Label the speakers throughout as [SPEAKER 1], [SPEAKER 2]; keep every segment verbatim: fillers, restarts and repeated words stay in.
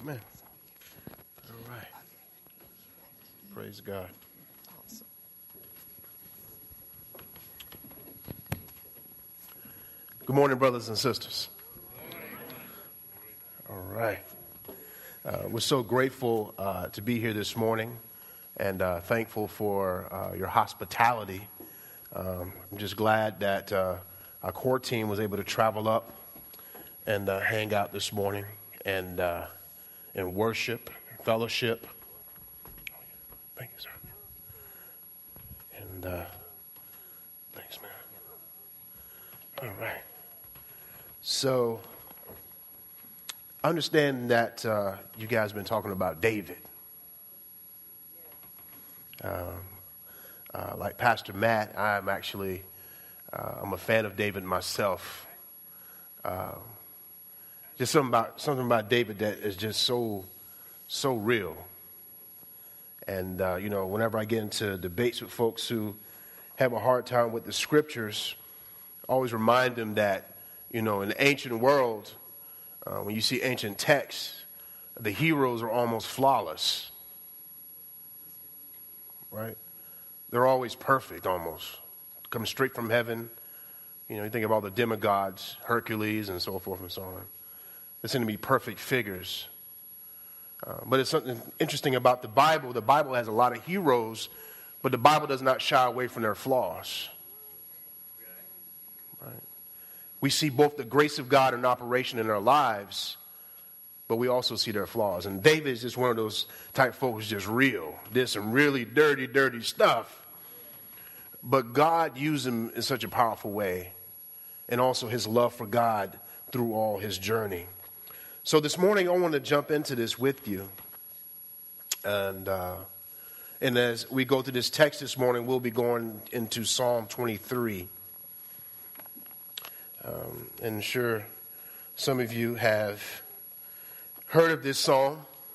[SPEAKER 1] Amen. All right. Praise God. Good morning, brothers and sisters. All right. Uh, we're so grateful uh, to be here this morning and uh, thankful for uh, your hospitality. Um, I'm just glad that uh, our core team was able to travel up and uh, hang out this morning and uh, and worship, fellowship. Thank you, sir. And uh, thanks, man. All right. So, I understand that uh, you guys have been talking about David. Um, uh, like Pastor Matt, I'm actually, uh, I'm a fan of David myself. Uh, just something about, something about David that is just so, so real. And, uh, you know, whenever I get into debates with folks who have a hard time with the scriptures, I always remind them that, you know, in the ancient world, uh, when you see ancient texts, the heroes are almost flawless, right? They're always perfect, almost. Come straight from heaven. You know, you think of all the demigods, Hercules and so forth and so on. They seem to be perfect figures. Uh, but it's something interesting about the Bible. The Bible has a lot of heroes, but the Bible does not shy away from their flaws. Right? We see both the grace of God in operation in our lives, but we also see their flaws. And David is just one of those type folks, just real. Did some really dirty, dirty stuff. But God used him in such a powerful way, and also his love for God through all his journey. So this morning, I want to jump into this with you. And uh, and as we go through this text this morning, we'll be going into Psalm twenty-three. Um, and sure, some of you have heard of this psalm.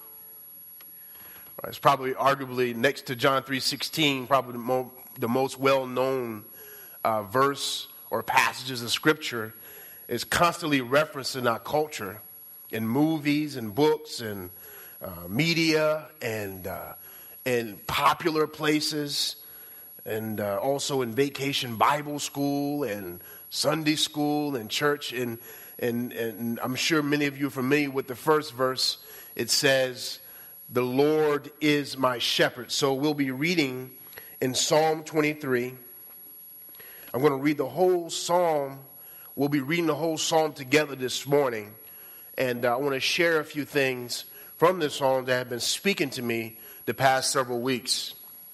[SPEAKER 1] It's probably arguably next to John three sixteen, probably the, mo- the most well-known uh, verse or passages of Scripture. Is constantly referenced in our culture, in movies and books and uh, media and uh, in popular places, and uh, also in vacation Bible school and Sunday school and church. And, and, and I'm sure many of you are familiar with the first verse. It says, "The Lord is my shepherd." So we'll be reading in Psalm twenty-three. I'm going to read the whole psalm. We'll be reading the whole psalm together this morning. And uh, I want to share a few things from this psalm that have been speaking to me the past several weeks.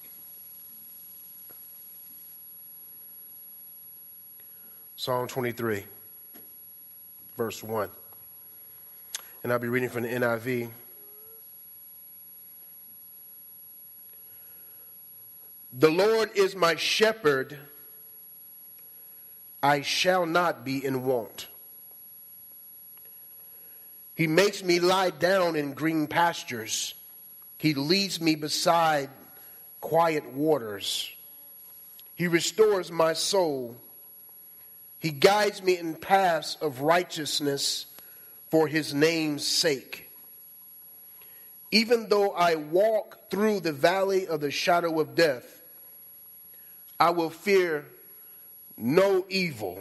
[SPEAKER 1] Psalm twenty-three, verse one. And I'll be reading from the N I V. "The Lord is my shepherd, I shall not be in want. He makes me lie down in green pastures. He leads me beside quiet waters. He restores my soul. He guides me in paths of righteousness for his name's sake. Even though I walk through the valley of the shadow of death, I will fear no evil.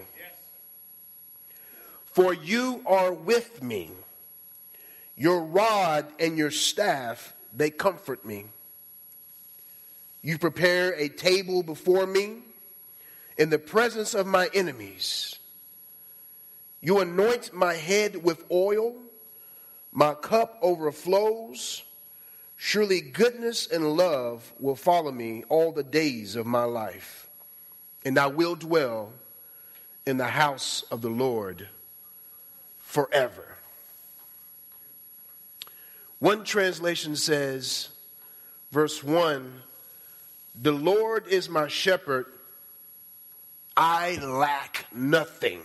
[SPEAKER 1] For you are with me. Your rod and your staff, they comfort me. You prepare a table before me in the presence of my enemies. You anoint my head with oil. My cup overflows. Surely goodness and love will follow me all the days of my life. And I will dwell in the house of the Lord forever." One translation says, verse one, "The Lord is my shepherd, I lack nothing."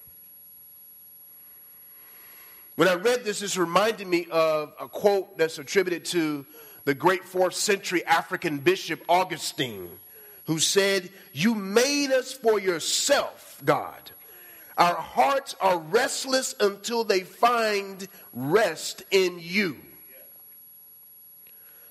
[SPEAKER 1] When I read this, this reminded me of a quote that's attributed to the great fourth century African bishop Augustine, who said, "You made us for yourself, God. Our hearts are restless until they find rest in you."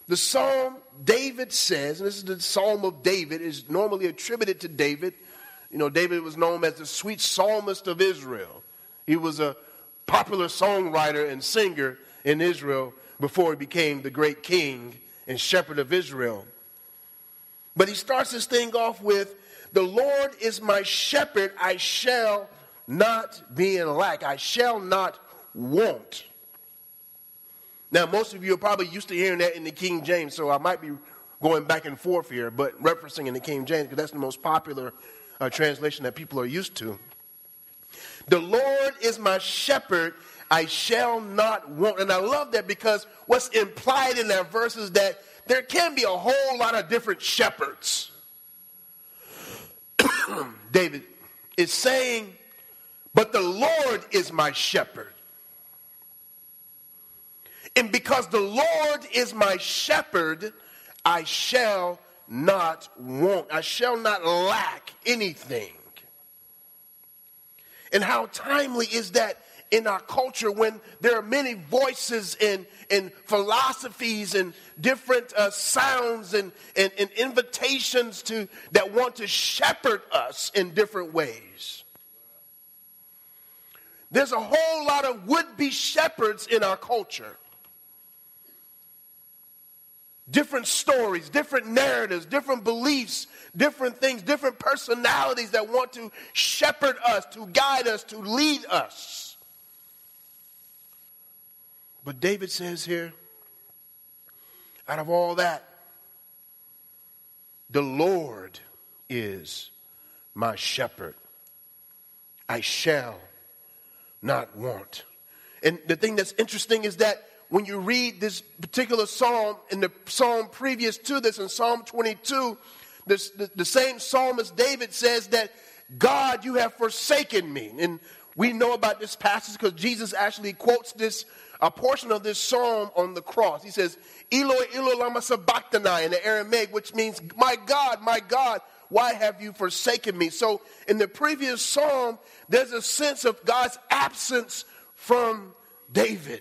[SPEAKER 1] The psalm, David says, and this is the Psalm of David, is normally attributed to David. You know, David was known as the sweet psalmist of Israel. He was a popular songwriter and singer in Israel before he became the great king and shepherd of Israel. But he starts this thing off with, the Lord is my shepherd, I shall not be in lack. I shall not want. Now, most of you are probably used to hearing that in the King James, so I might be going back and forth here, but referencing in the King James, because that's the most popular uh, translation that people are used to. The Lord is my shepherd, I shall not want. And I love that because what's implied in that verse is that there can be a whole lot of different shepherds. David is saying, but the Lord is my shepherd. And because the Lord is my shepherd, I shall not want. I shall not lack anything. And how timely is that in our culture when there are many voices and, and philosophies and different uh, sounds and, and, and invitations to that want to shepherd us in different ways. There's a whole lot of would-be shepherds in our culture. Different stories, different narratives, different beliefs, different things, different personalities that want to shepherd us, to guide us, to lead us. But David says here, out of all that, the Lord is my shepherd. I shall not want. And the thing that's interesting is that when you read this particular psalm, in the psalm previous to this, in Psalm twenty-two, this, the, the same psalmist David says that, God, you have forsaken me. And we know about this passage because Jesus actually quotes this, a portion of this psalm on the cross. He says, Eloi, Eloi, lama sabachthani in the Aramaic, which means, my God, my God, why have you forsaken me? So in the previous psalm, there's a sense of God's absence from David.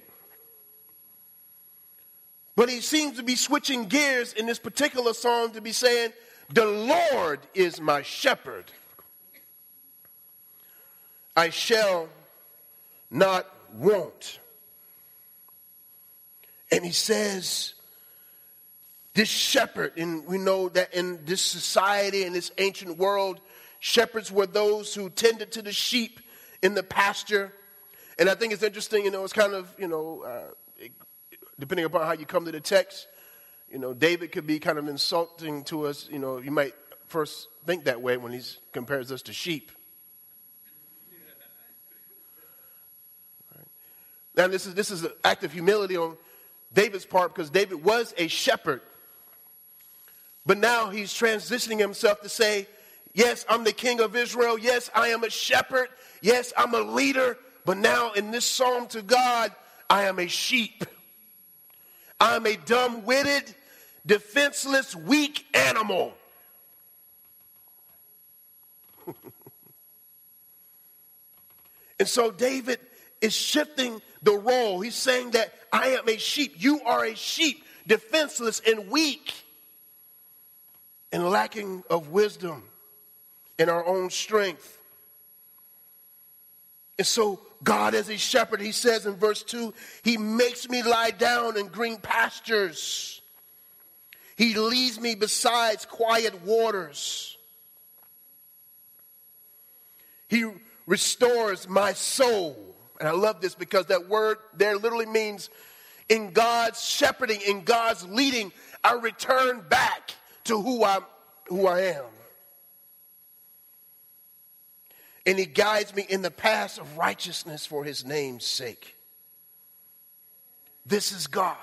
[SPEAKER 1] But he seems to be switching gears in this particular psalm to be saying, the Lord is my shepherd. I shall not want. And he says, this shepherd, and we know that in this society, in this ancient world, shepherds were those who tended to the sheep in the pasture. And I think it's interesting, you know, it's kind of, you know, uh, it, depending upon how you come to the text, you know, David could be kind of insulting to us. You know, you might first think that way when he compares us to sheep. Right. Now, this is this is an act of humility on David's part because David was a shepherd. But now he's transitioning himself to say, yes, I'm the king of Israel. Yes, I am a shepherd. Yes, I'm a leader. But now in this psalm to God, I am a sheep. I'm a dumb-witted, defenseless, weak animal. And so David is shifting the role. He's saying that I am a sheep. You are a sheep, defenseless and weak and lacking of wisdom in our own strength. And so God as a shepherd, he says in verse two, he makes me lie down in green pastures. He leads me beside quiet waters. He restores my soul. And I love this because that word there literally means in God's shepherding, in God's leading, I return back to who I'm, who I am. And he guides me in the paths of righteousness for his name's sake. This is God.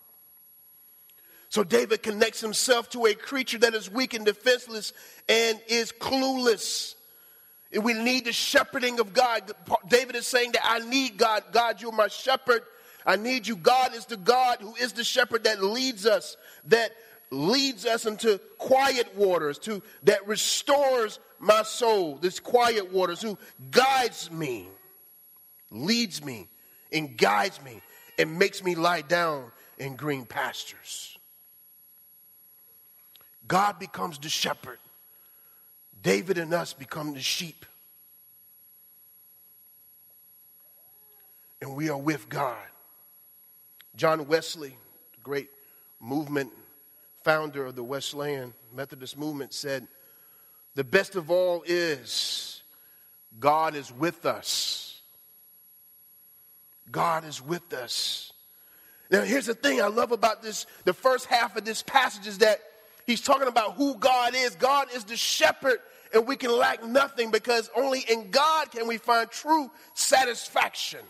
[SPEAKER 1] So David connects himself to a creature that is weak and defenseless and is clueless. And we need the shepherding of God. David is saying that I need God. God, you're my shepherd. I need you. God is the God who is the shepherd that leads us, that leads us into quiet waters, to that restores my soul, this quiet waters, who guides me, leads me, and guides me, and makes me lie down in green pastures. God becomes the shepherd. David and us become the sheep. And we are with God. John Wesley, the great movement founder of the Wesleyan Methodist movement, said, "The best of all is God is with us. God is with us." Now, here's the thing I love about this. The first half of this passage is that he's talking about who God is. God is the shepherd, and we can lack nothing because only in God can we find true satisfaction.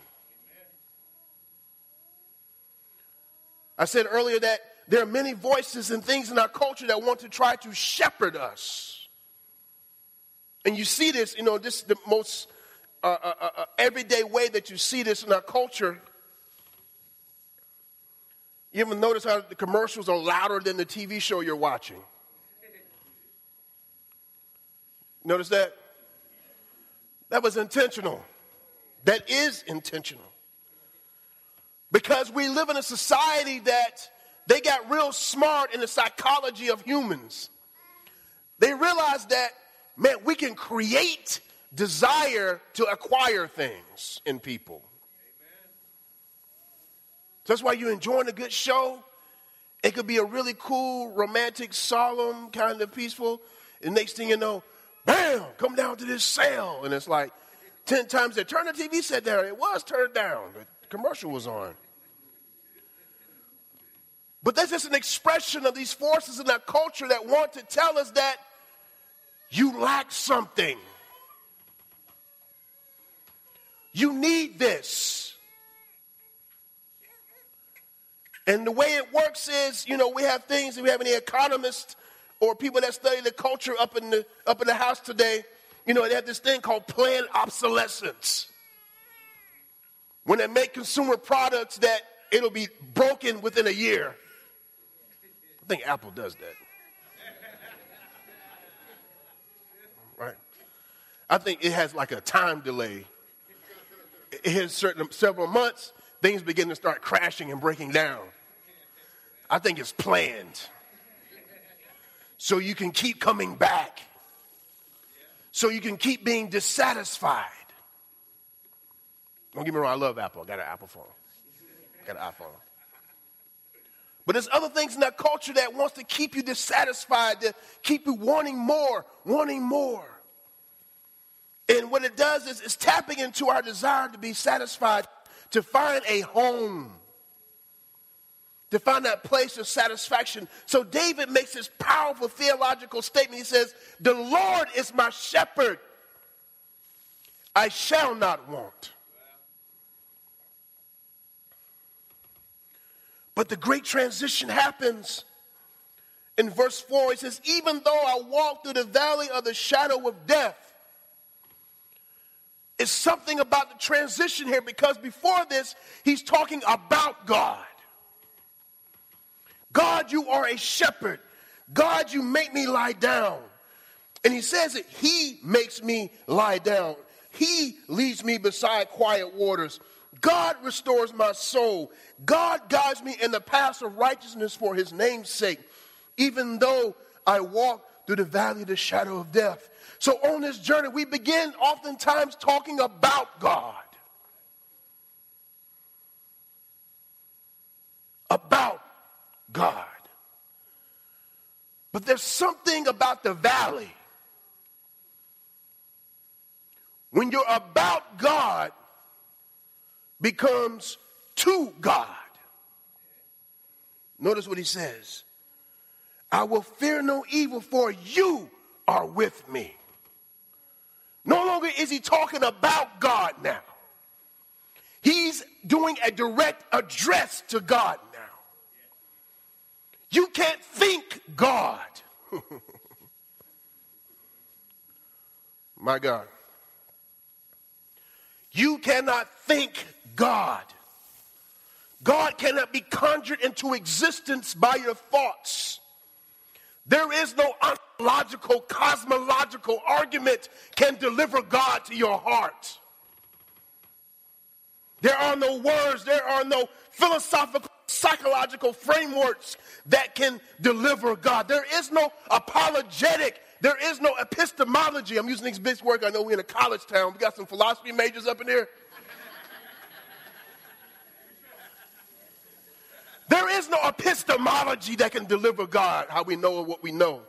[SPEAKER 1] I said earlier that there are many voices and things in our culture that want to try to shepherd us. And you see this, you know, this is the most uh, uh, uh, everyday way that you see this in our culture. You ever notice how the commercials are louder than the T V show you're watching? Notice that? That was intentional. That is intentional. Because we live in a society that they got real smart in the psychology of humans. They realize that, man, we can create desire to acquire things in people. Amen. So that's why you're enjoying a good show. It could be a really cool, romantic, solemn, kind of peaceful. And next thing you know, bam, come down to this sale. And it's like ten times they turn the T V set down. It was turned down. The commercial was on. But that's just an expression of these forces in our culture that want to tell us that you lack something. You need this. And the way it works is, you know, we have things, we have any economists or people that study the culture up in the up in the house today, you know, they have this thing called planned obsolescence. When they make consumer products that it'll be broken within a year. I think Apple does that. Right? I think it has like a time delay. It has certain several months, things begin to start crashing and breaking down. I think it's planned. So you can keep coming back. So you can keep being dissatisfied. Don't get me wrong, I love Apple. I got an Apple phone. I got an iPhone. But there's other things in that culture that wants to keep you dissatisfied, to keep you wanting more, wanting more. And what it does is it's tapping into our desire to be satisfied, to find a home, to find that place of satisfaction. So David makes this powerful theological statement. He says, "The Lord is my shepherd. I shall not want." But the great transition happens in verse four. He says, "Even though I walk through the valley of the shadow of death." It's something about the transition here, because before this, he's talking about God. God, you are a shepherd. God, you make me lie down. And he says it, he makes me lie down. He leads me beside quiet waters. God restores my soul. God guides me in the paths of righteousness for his name's sake, even though I walk through the valley of the shadow of death. So on this journey, we begin oftentimes talking about God. About God. But there's something about the valley. When you're about God, becomes to God. Notice what he says. "I will fear no evil, for you are with me." No longer is he talking about God now. He's doing a direct address to God now. You can't think God. My God. You cannot think God. God cannot be conjured into existence by your thoughts. There is no ontological, cosmological argument can deliver God to your heart. There are no words, there are no philosophical psychological frameworks that can deliver God. There is no apologetic. There is no epistemology. I'm using these big words. I know we're in a college town. We got some philosophy majors up in here. There is no epistemology that can deliver God, how we know what we know.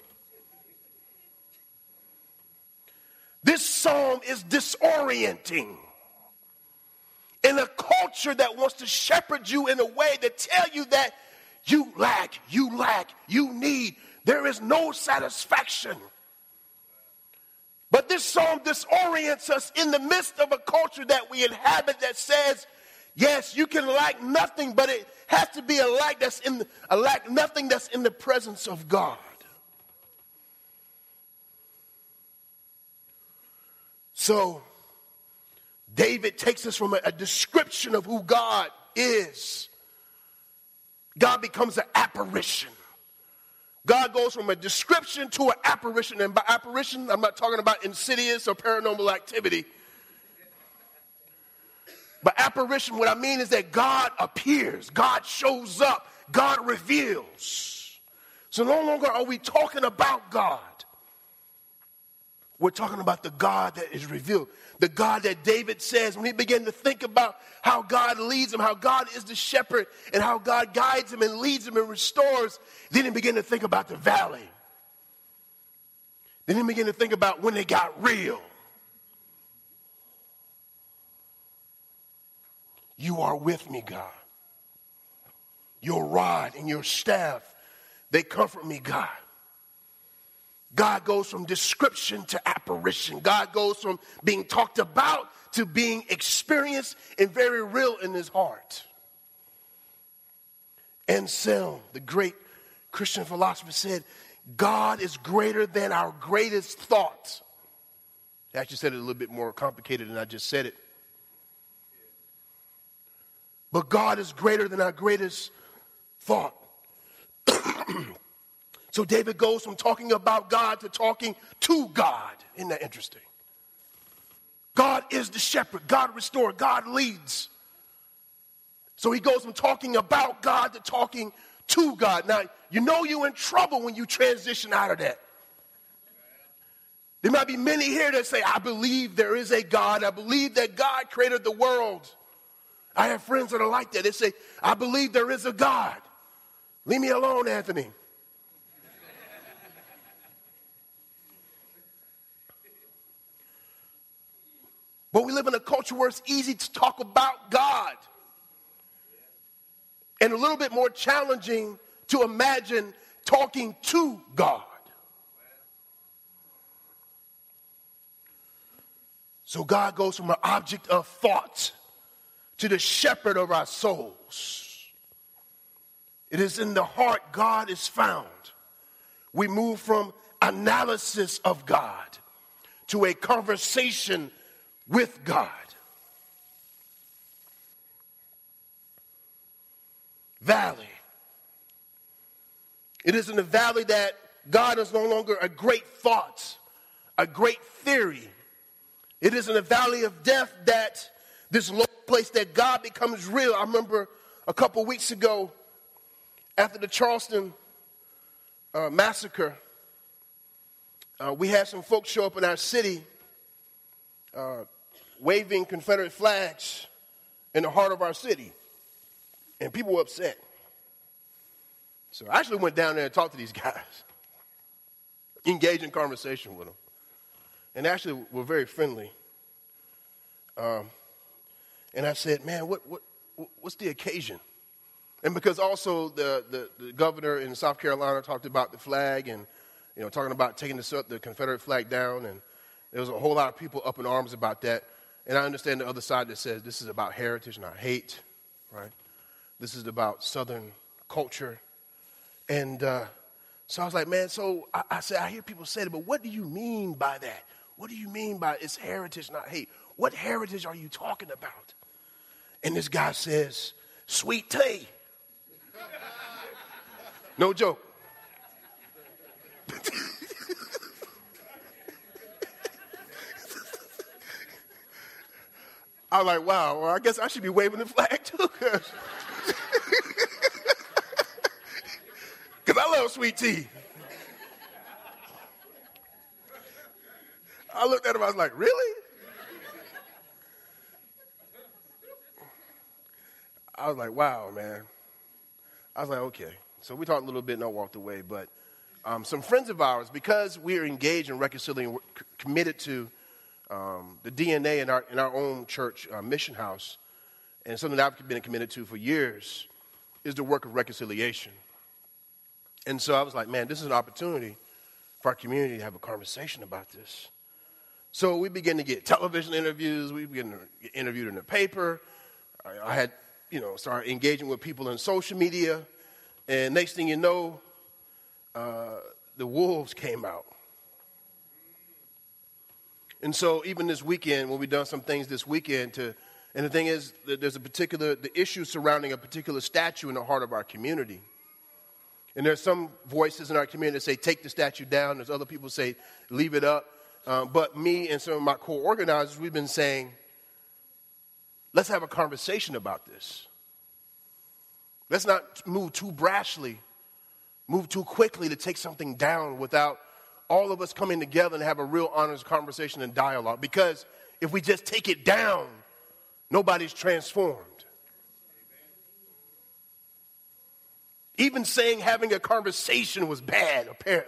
[SPEAKER 1] This psalm is disorienting. In a culture that wants to shepherd you in a way to tell you that you lack, you lack, you need, there is no satisfaction. But this psalm disorients us in the midst of a culture that we inhabit that says, yes, you can lack nothing, but it has to be a lack that's in the, a lack nothing that's in the presence of God. So David takes us from a, a description of who God is. God becomes an apparition. God goes from a description to an apparition. And by apparition, I'm not talking about insidious or paranormal activity. But apparition, what I mean is that God appears. God shows up. God reveals. So no longer are we talking about God. We're talking about the God that is revealed. The God that David says when he began to think about how God leads him, how God is the shepherd, and how God guides him and leads him and restores. Then he began to think about the valley. Then he began to think about when it got real. You are with me, God. Your rod and your staff, they comfort me, God. God goes from description to apparition. God goes from being talked about to being experienced and very real in his heart. Anselm, the great Christian philosopher, said, God is greater than our greatest thoughts. I actually said it a little bit more complicated than I just said it. But God is greater than our greatest thought. So David goes from talking about God to talking to God. Isn't that interesting? God is the shepherd. God restores. God leads. So he goes from talking about God to talking to God. Now, you know you're in trouble when you transition out of that. There might be many here that say, I believe there is a God. I believe that God created the world. I have friends that are like that. They say, I believe there is a God. Leave me alone, Anthony. But we live in a culture where it's easy to talk about God. And a little bit more challenging to imagine talking to God. So God goes from an object of thought to the shepherd of our souls. It is in the heart God is found. We move from analysis of God to a conversation with God. Valley. It is in the valley that God is no longer a great thought, a great theory. It is in the valley of death that this low place that God becomes real. I remember a couple weeks ago after the Charleston uh, massacre, uh, we had some folks show up in our city uh, waving Confederate flags in the heart of our city. And people were upset. So I actually went down there and talked to these guys, engaged in conversation with them. And actually were very friendly. Um, and I said, man, what, what, what's the occasion? And because also the, the, the governor in South Carolina talked about the flag and, you know, talking about taking the, the Confederate flag down. And there was a whole lot of people up in arms about that. And I understand the other side that says this is about heritage, not hate, right? This is about Southern culture. And uh, so I was like, man, so I, I said, I hear people say that, but what do you mean by that? What do you mean by it's heritage, not hate? What heritage are you talking about? And this guy says, sweet tea. No joke. I was like, wow, well, I guess I should be waving the flag too. love sweet tea. I looked at him, I was like, really? I was like, wow, man. I was like, okay. So we talked a little bit and I walked away. But um, some friends of ours, because we are engaged in reconciliation, we're c- committed to um, the D N A in our, in our own church uh, mission house, and something that I've been committed to for years, is the work of reconciliation. And so I was like, man, this is an opportunity for our community to have a conversation about this. So we began to get television interviews. We began to get interviewed in the paper. I, I had, you know, started engaging with people in social media. And next thing you know, uh, the wolves came out. And so even this weekend, when we've done some things this weekend to, and the thing is, that there's a particular, the issue surrounding a particular statue in the heart of our community. And there's some voices in our community that say, take the statue down. There's other people say, leave it up. Uh, but me and some of my co-organizers, we've been saying, let's have a conversation about this. Let's not move too brashly, move too quickly to take something down without all of us coming together and have a real honest conversation and dialogue. Because if we just take it down, nobody's transformed. Even saying having a conversation was bad, apparently.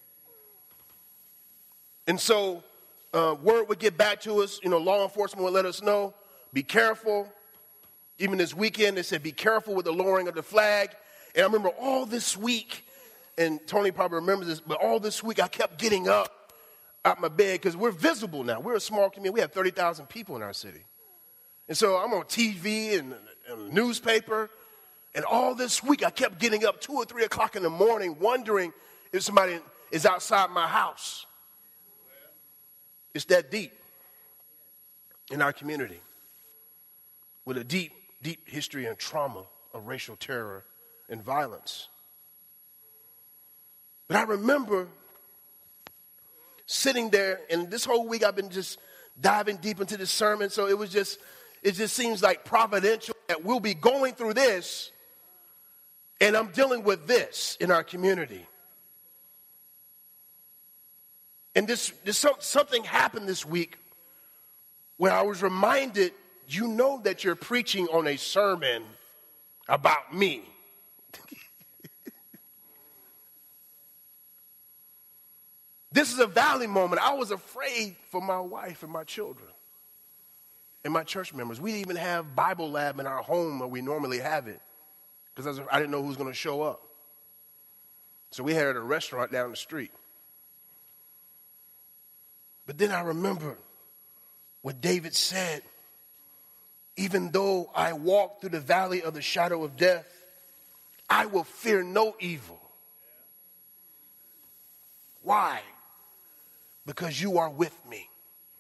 [SPEAKER 1] And so uh, word would get back to us. You know, law enforcement would let us know, be careful. Even this weekend, they said, be careful with the lowering of the flag. And I remember all this week, and Tony probably remembers this, but all this week I kept getting up out my bed because we're visible now. We're a small community. We have thirty thousand people in our city. And so I'm on T V and, and newspaper. And all this week I kept getting up two or three o'clock in the morning wondering if somebody is outside my house. It's that deep in our community with a deep, deep history and trauma of racial terror and violence. But I remember sitting there, and this whole week I've been just diving deep into this sermon, so it was just, it just seems like providential that we'll be going through this, and I'm dealing with this in our community. And this, this something happened this week where I was reminded, you know that you're preaching on a sermon about me. This is a valley moment. I was afraid for my wife and my children and my church members. We didn't even have Bible lab in our home where we normally have it because I didn't know who was going to show up. So we had it at a restaurant down the street. But then I remember what David said, even though I walk through the valley of the shadow of death, I will fear no evil. Why? Because you are with me.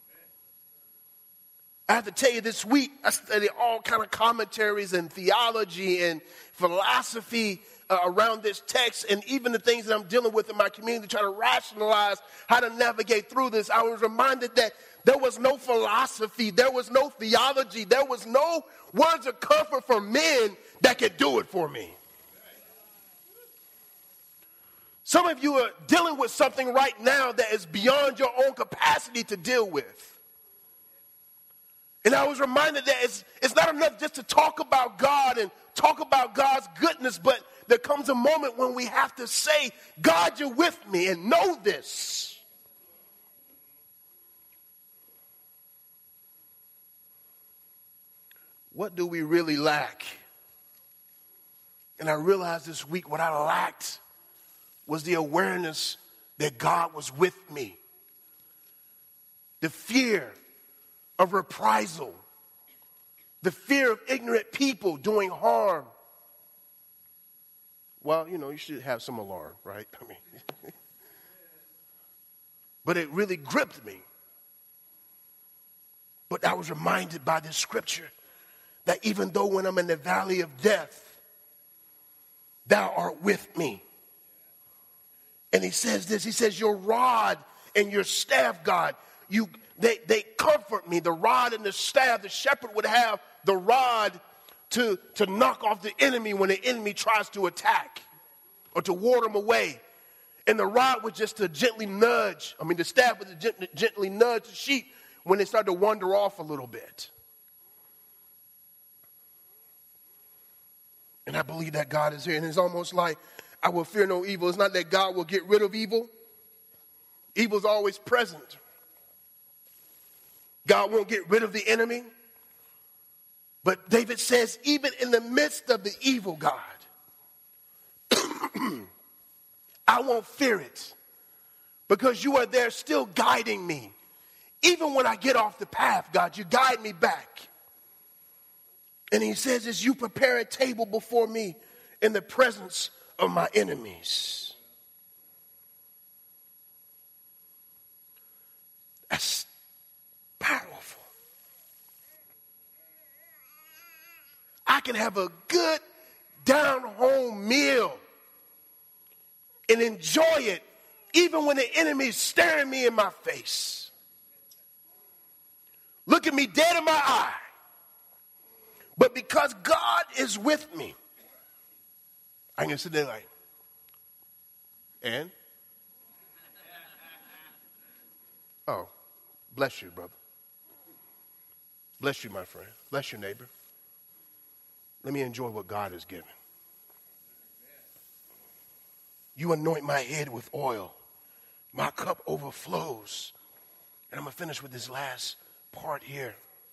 [SPEAKER 1] I have to tell you, this week I studied all kind of commentaries and theology and philosophy uh, around this text, and even the things that I'm dealing with in my community, trying to rationalize how to navigate through this. I was reminded that there was no philosophy, there was no theology, there was no words of comfort from men that could do it for me. Some of you are dealing with something right now that is beyond your own capacity to deal with. And I was reminded that it's, it's not enough just to talk about God and talk about God's goodness, but there comes a moment when we have to say, God, you're with me, and know this. What do we really lack? And I realized this week what I lacked was the awareness that God was with me. The fear of reprisal. The fear of ignorant people doing harm. Well, you know, you should have some alarm, right? I mean, but it really gripped me. But I was reminded by this scripture that even though when I'm in the valley of death, thou art with me. And he says this, he says, your rod and your staff, God, you they, they comfort me. The rod and the staff, the shepherd would have the rod to, to knock off the enemy when the enemy tries to attack or to ward them away. And the rod was just to gently nudge, I mean the staff was to gently, gently nudge the sheep when they start to wander off a little bit. And I believe that God is here. And it's almost like, I will fear no evil. It's not that God will get rid of evil. Evil is always present. God won't get rid of the enemy. But David says, even in the midst of the evil, God, I won't fear it because you are there still guiding me. Even when I get off the path, God, you guide me back. And he says, as you prepare a table before me in the presence of my enemies. That's powerful. I can have a good down-home meal and enjoy it even when the enemy is staring me in my face. Look at me dead in my eye. But because God is with me, I can sit there like, and? Oh, bless you, brother. Bless you, my friend. Bless your neighbor. Let me enjoy what God has given. You anoint my head with oil. My cup overflows. And I'm going to finish with this last part here.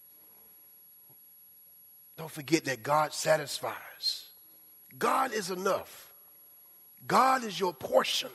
[SPEAKER 1] Don't forget that God satisfies. God is enough. God is your portion.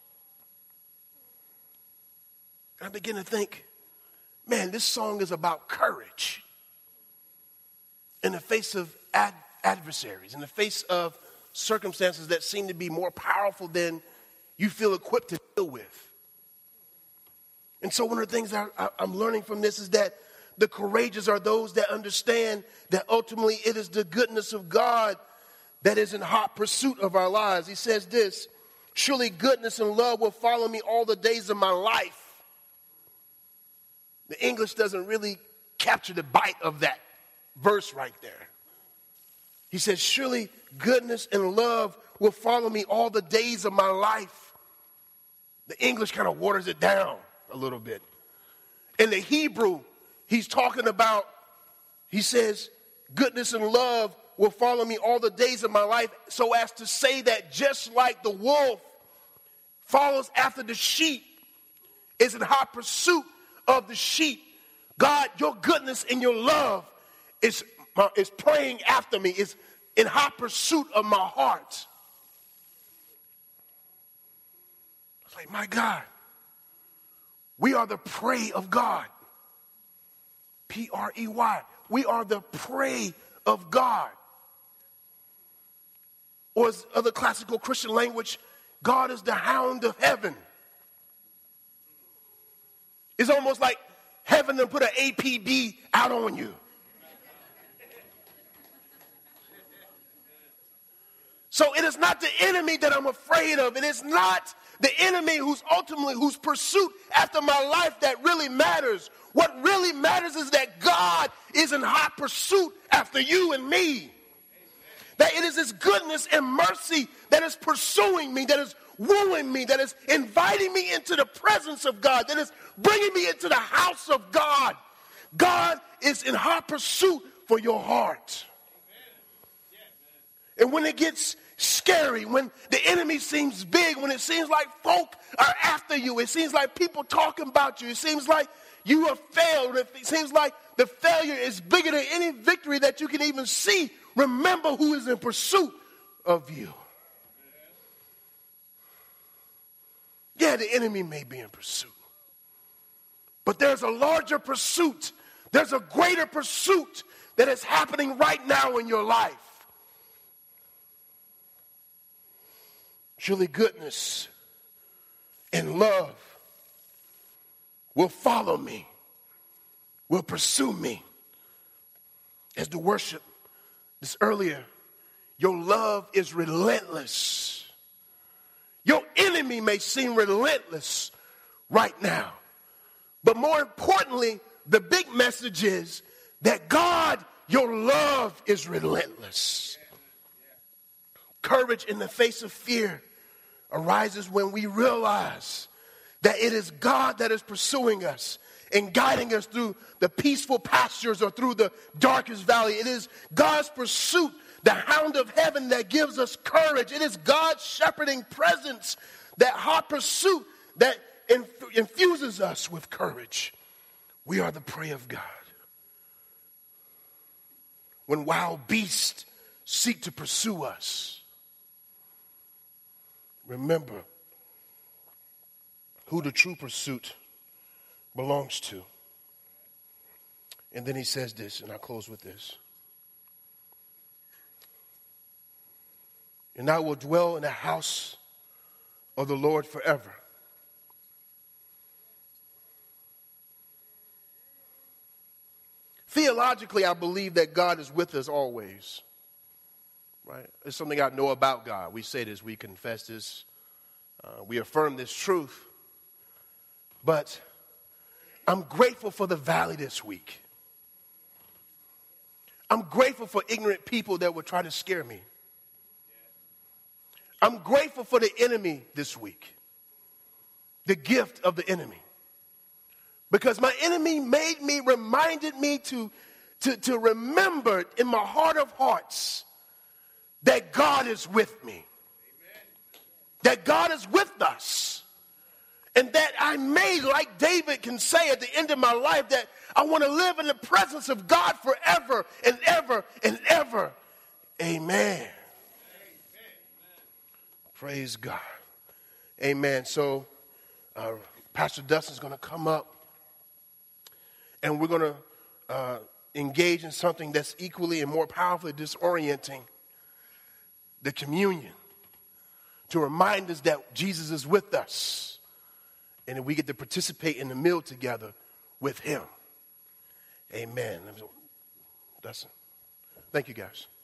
[SPEAKER 1] I begin to think, man, this song is about courage in the face of ad- adversaries, in the face of circumstances that seem to be more powerful than you feel equipped to deal with. And so one of the things I, I, I'm learning from this is that the courageous are those that understand that ultimately it is the goodness of God that is in hot pursuit of our lives. He says this, surely goodness and love will follow me all the days of my life. The English doesn't really capture the bite of that verse right there. He says, surely goodness and love will follow me all the days of my life. The English kind of waters it down a little bit. In the Hebrew, he's talking about, he says, goodness and love will follow me all the days of my life, so as to say that just like the wolf follows after the sheep, is in hot pursuit of the sheep, God, your goodness and your love is, is praying after me, is in hot pursuit of my heart. It's like, my God, we are the prey of God. P R E Y. We are the prey of God. Or as other classical Christian language, God is the hound of heaven. It's almost like heaven to put an A P B out on you. So it is not the enemy that I'm afraid of. It is not the enemy who's ultimately, whose pursuit after my life that really matters. What really matters is that God is in hot pursuit after you and me. That it is his goodness and mercy that is pursuing me, that is wooing me, that is inviting me into the presence of God, that is bringing me into the house of God. God is in hot pursuit for your heart. And when it gets scary, when the enemy seems big, when it seems like folk are after you, it seems like people talking about you, it seems like you have failed, it seems like the failure is bigger than any victory that you can even see, remember who is in pursuit of you. Yeah, the enemy may be in pursuit, but there's a larger pursuit. There's a greater pursuit that is happening right now in your life. Surely goodness and love will follow me, will pursue me. As the worship this earlier, your love is relentless. Your enemy may seem relentless right now. But more importantly, the big message is that God, your love is relentless. Courage in the face of fear arises when we realize that it is God that is pursuing us and guiding us through the peaceful pastures or through the darkest valley. It is God's pursuit, the hound of heaven, that gives us courage. It is God's shepherding presence, that hot pursuit that inf- infuses us with courage. We are the prey of God. When wild beasts seek to pursue us, remember who the true pursuit belongs to. And then he says this, and I'll close with this. And I will dwell in the house of the Lord forever. Theologically, I believe that God is with us always. Right? It's something I know about God. We say this, we confess this, uh, we affirm this truth. But I'm grateful for the valley this week. I'm grateful for ignorant people that would try to scare me. I'm grateful for the enemy this week. The gift of the enemy. Because my enemy made me, reminded me to, to, to remember in my heart of hearts that God is with me. Amen. That God is with us. And that I may, like David can say at the end of my life, that I want to live in the presence of God forever and ever and ever. Amen. Amen. Praise God. Amen. So uh, Pastor Dustin's going to come up. And we're going to uh, engage in something that's equally and more powerfully disorienting, the communion, to remind us that Jesus is with us and that we get to participate in the meal together with him. Amen. That's, thank you, guys.